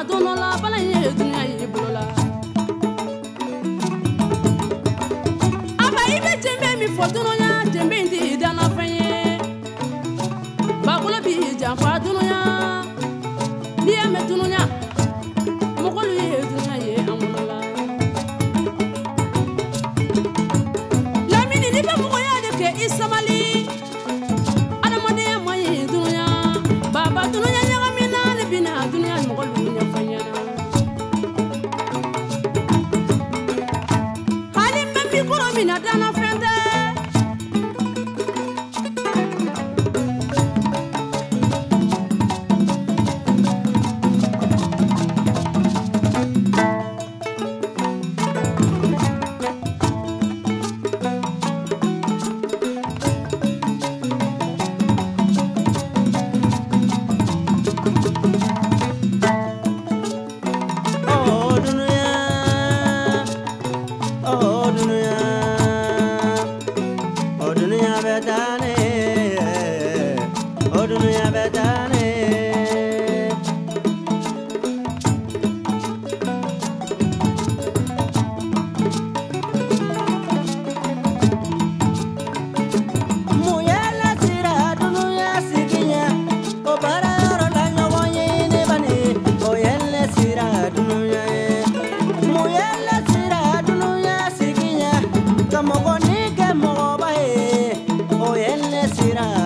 dono la bala ye dunya ye bolola aba ibe jembe mi fotuno nya jembe ndi dana fanye ba bolo bi janfa duno nya bi me duno nya mogolu ye dunya ye amola lamini ni be mo ya de ke isamali ana mode mo ye dunya baba dunya nya ngamina ne bina dunya mogolu nya fanya halim me kuro mina dana fende Mogo ni ke mogo ba e o yelle sira